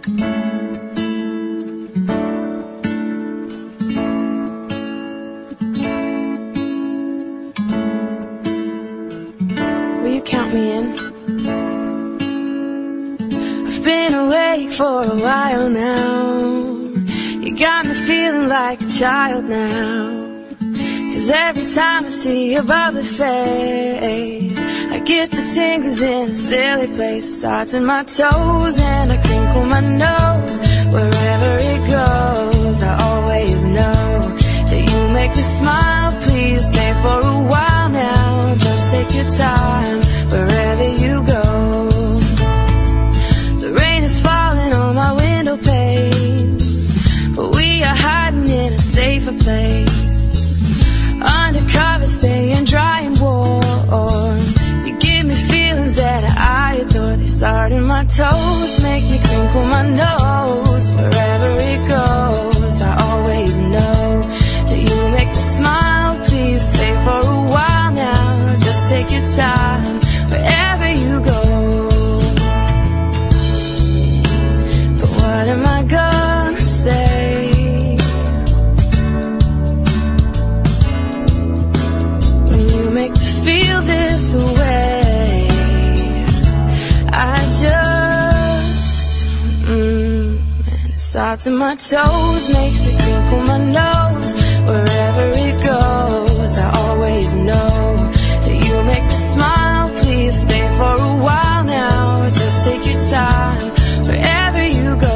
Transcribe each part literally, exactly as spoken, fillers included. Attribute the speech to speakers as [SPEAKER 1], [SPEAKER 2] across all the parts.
[SPEAKER 1] Will you count me in? I've been awake for a while now. You got me feeling like a child now. 'Cause every time I see your bubbly face, I get the tingles in a silly place. It starts in my toes and I crinkle my nose. Wherever it goes, I always know that you make me smile. Please stay for a while now. Just take your time wherever you go. The rain is falling on my window pane, but we are hiding in a safer place. Undercover, staying dry and warm. You give me feelings that I adore. They start in my toes, make me crinkle my nose. Wherever it goes, I always know that you make me smile. Please stay for a while now. Just take your time wherever you go. But what am I gonna say? Make me feel this way. I just, mm, and it starts in my toes, makes me crinkle my nose. Wherever it goes, I always know that you make me smile. Please stay for a while now. Just take your time wherever you go.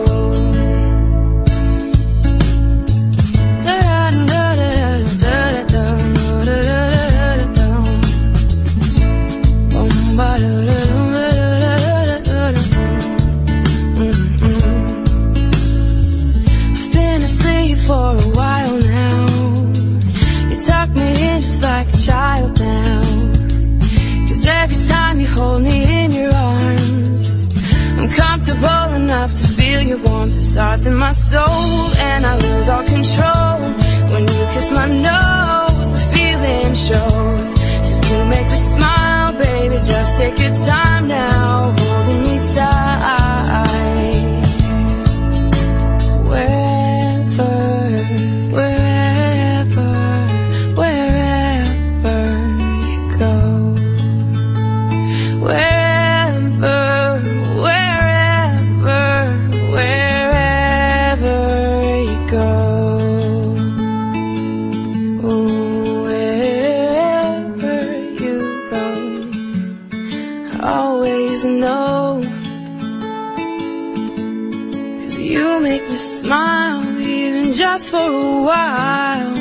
[SPEAKER 1] I've been asleep for a while now. You tuck me in just like a child now. 'Cause every time you hold me in your arms, I'm comfortable enough to feel your warmth. It starts in my soul and I lose all control. When you kiss my nose, the feeling shows. 'Cause you make me smile, baby, just take your time now, holding me tight. Wherever, wherever, wherever you go. Wherever, wherever, wherever you go. Wherever you go, I always know. 'Cause you make me smile, even just for a while.